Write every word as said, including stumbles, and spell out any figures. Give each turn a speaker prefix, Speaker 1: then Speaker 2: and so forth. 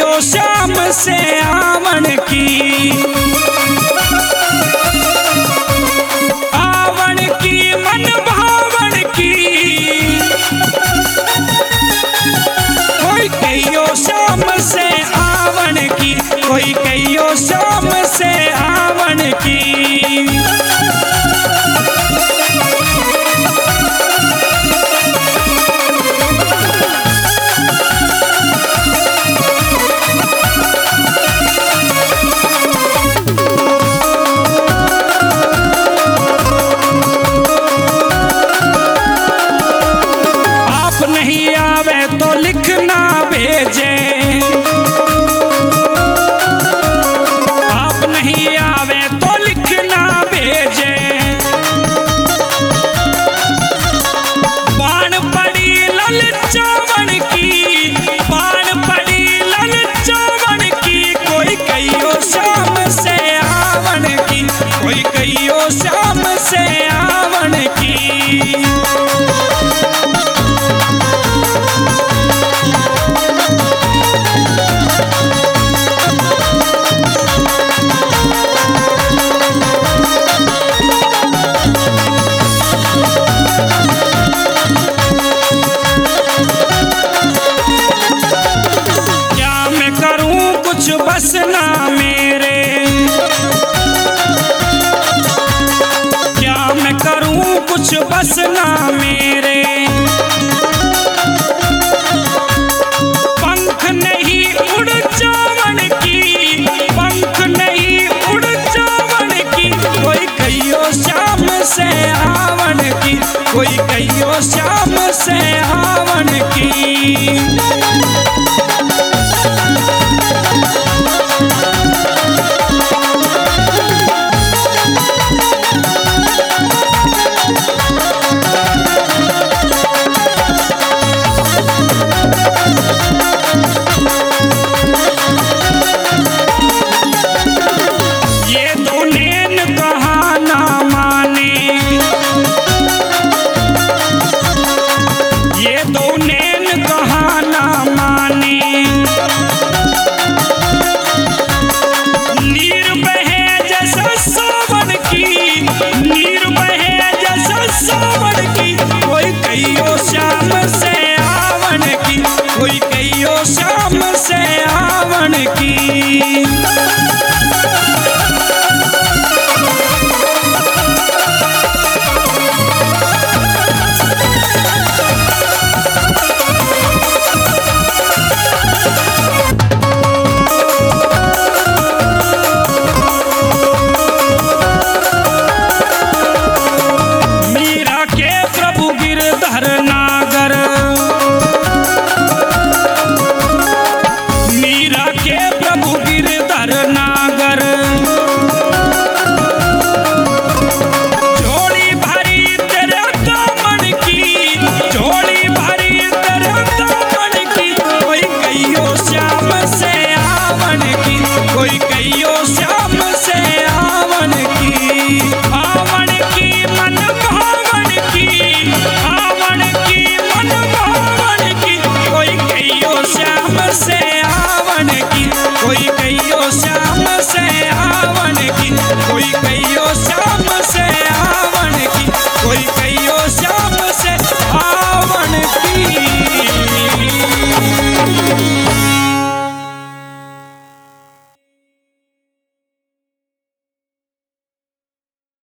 Speaker 1: कहियो शाम से आवन की, आवन की मन भावन की, कोई कहियो शाम से आवन की, कोई कहियो शाम से आवन की। नहीं आवे तो लिखना भेजे, आप नहीं आवे तो लिखना भेजे, बाण पड़ी ललचावन की, बाण पड़ी ललचावन की, कोई कहियो शाम से आवन की, कोई कहियो शाम से आवन की। कुछ बस ना मेरे, क्या मैं करूं कुछ बस ना मेरे,